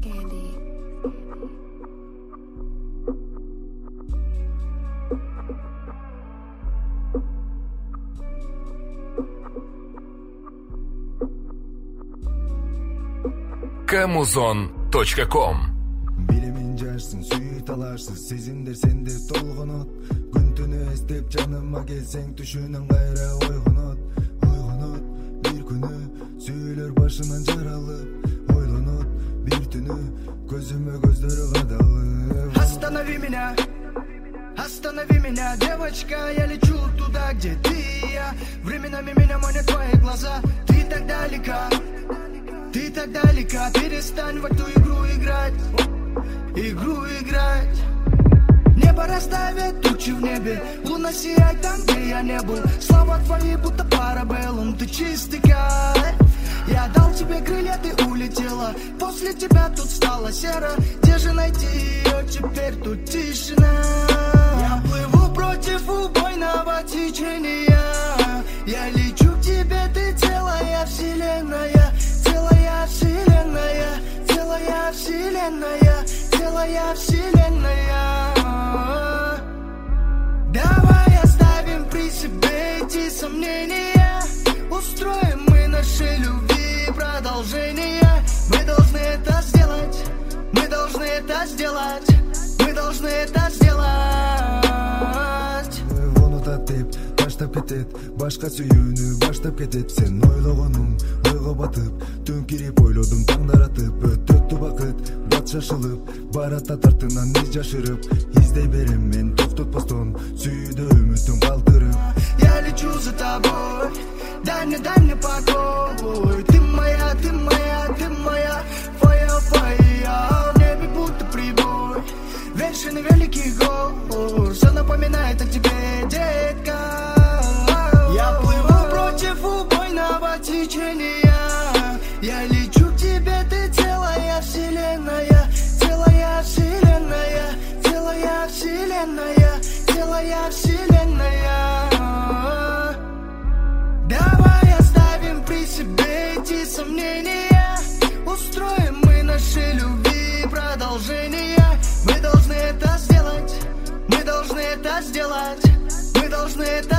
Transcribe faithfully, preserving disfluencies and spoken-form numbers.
камузон точка ком. Билимин жарсың, сүйүт аларсың, сезимдер сенде толгонот. Күн түнү эстеп жаныма келсең, түшүнөн кайра ойгонот. Ойгонот, бир күнү сүйүлөр башынан жаралып. Ойлонот, бир түнү көзүмө көздөрү кадалып. Останови меня, останови меня, девочка, я лечу туда, где ты и я. Временами меня манят твои глаза, ты так далека. Ты так далека, перестань в эту игру играть, игру играть. Небо расставит тучи в небе, луна сияет там, где я не был. Слова твои будто парабеллум, ты чистый кайф. Я дал тебе крылья, ты улетела, после тебя тут стало серо. Где же найти ее теперь, тут тишина. Я плыву против убойного течения. Я лечу к тебе, ты целая вселенная. Целая вселенная, целая вселенная, целая вселенная. Давай оставим при себе эти сомнения. Устроим мы нашей любви продолжение. Мы должны это сделать, мы должны это сделать, мы должны это сделать. Таштап кетет, башка сүйүүнү баштап кетет. Сен ойлогонуң ойго батып, түн кирип ойлодум таңдаратып. Өтөт убакыт, бат шашылып, барат артынан из жашырып. Издей берем мен токтотпостон, сүйүүдө үмүтүм калтырып. Я лечу за тобой, дай мне, дай мне покой. Ты моя, ты моя, ты моя, фая, фая. В небе будто прибой, вершины великих гор. Все напоминает о тебе, детка. Я плыву против убойного течения. Я лечу к тебе, ты целая вселенная. Целая вселенная, целая вселенная, целая вселенная. Давай оставим при себе эти сомнения. Устроим мы нашей любви продолжение. Мы должны это сделать, мы должны это сделать, мы должны это